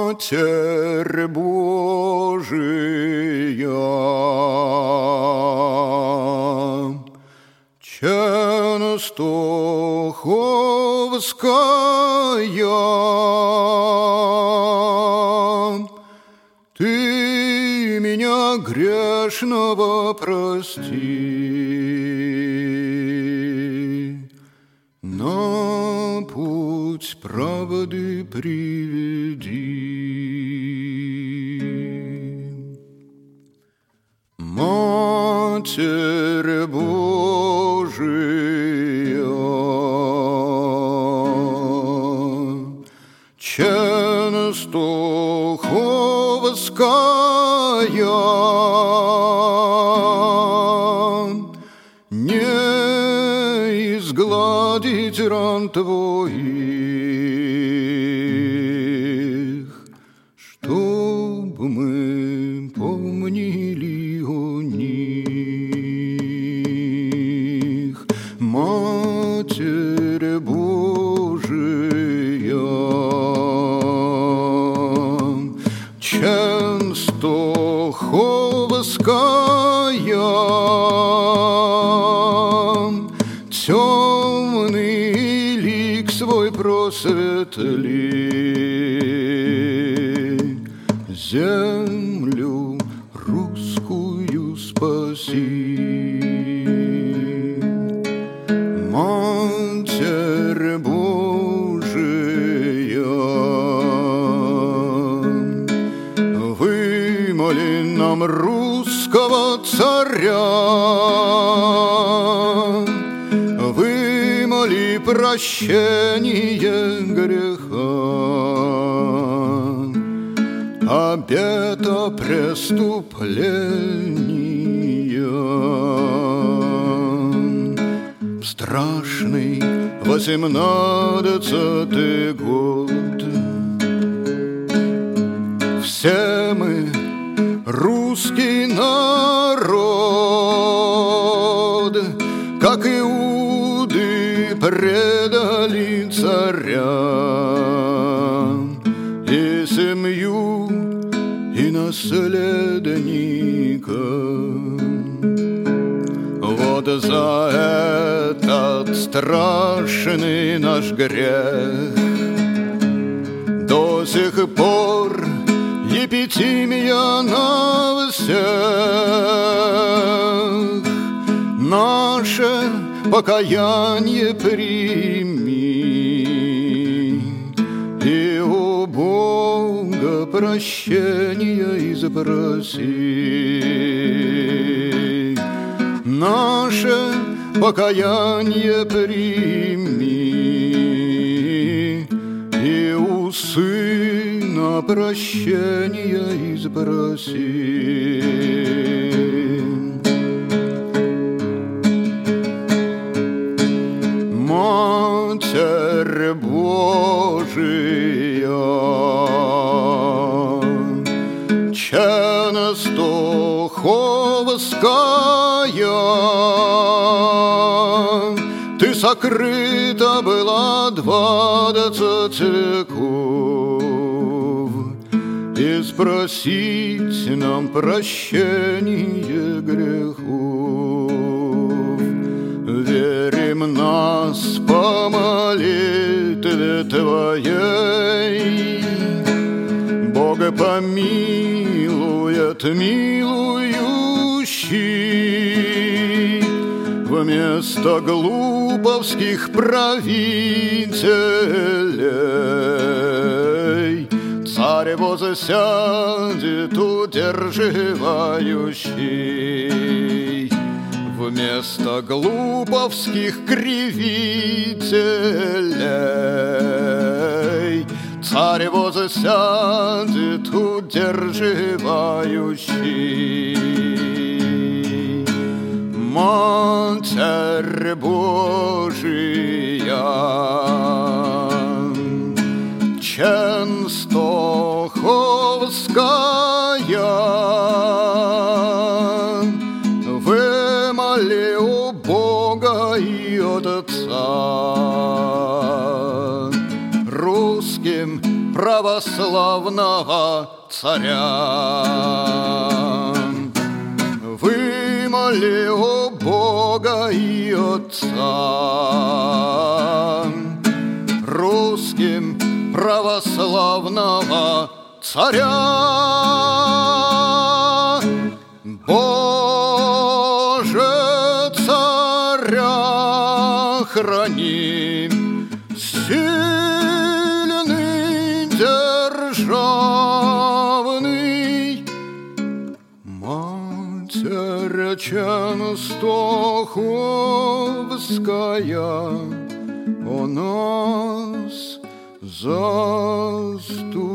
Матерь Божия, Ченстоховская, ты меня грешного прости, на путь правды приведи. Матерь Божия, Ченстоховская, не изгладить ран твоих, чтоб мы помнили о них. Матерь Божия, Ченстоховская, темный лик свой просветли, землю русскую спаси. Матерь Божия, вымоли нам русского царя, вымоли прощение греха, обета преступления. В страшный 18-й год все мы, русский народ, как иуды, предали царя и семью, и наследника. Вот за этот страшный наш грех до сих пор епитимия на всех. Наше покаяние прими, и у Бога прощения изпроси. Наше покаяние прими, и у Сына прощения изпроси. Матерь Божия, Ченстоховская, ты сокрыта была 20 веков, и спросить нам прощение грехов. Верим нас по молитве Твоей, Бог помилует милующий, вместо глуповских правителей царь воссядет удерживающий. Вместо глуповских кривителей царь воссядет удерживающий. Матерь Божия, Ченстоховская, вымоли у Бога и Отца русским правителям православного царя. Вымоли у Бога и Отца русским православного царя. Боже, царя храни, сильный, державный, Матерь Ченстоховская о нас заступи.